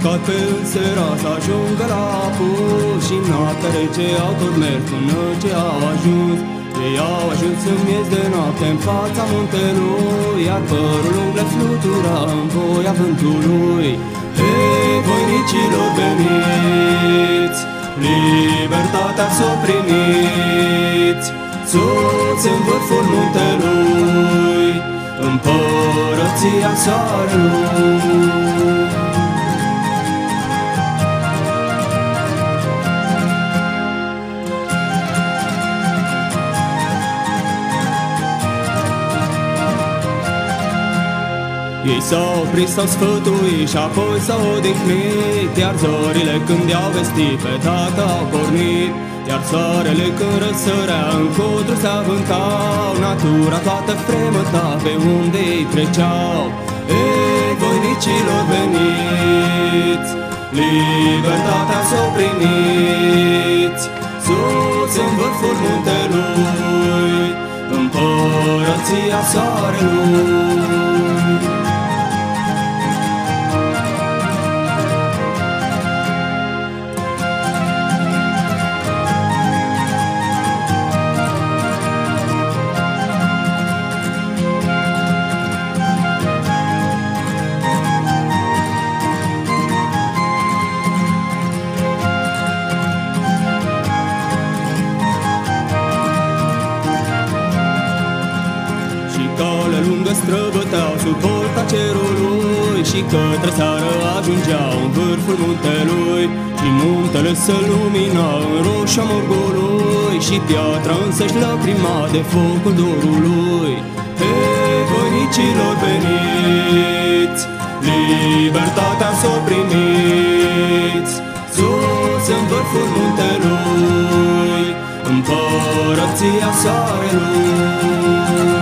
mișcat pe însera să ajungă la apus, și noaptea rece au tot mers până ce au ajuns. Ei au ajuns în miez de noapte în fața muntelui, iar părul lung le flutura în voia vântului. Hei, voinicilor veniți, libertatea s-o primiți, sus în vârful muntelui, împărăția soarelui. Ei s-au oprit, s-au sfătuit și apoi s-au odihnit, iar zorile când i-au vestit pe tată au pornit. Iar soarele când răsărea în codru se avântau, natura toată fremăta pe unde ei treceau. Ei, voinicilor veniți, libertatea s-o primiți, sus în vârful muntelui, împărăția soarelui. Străbăteau sub porta cerului și către seară ajungeau în vârful muntelui. Și muntele se lumina în roșia morgului și piatra însă-și lăcrima de focul dorului. Hei, voinicilor veniți, libertatea s-o primiți, sus în vârful muntelui, împărăția soarelui.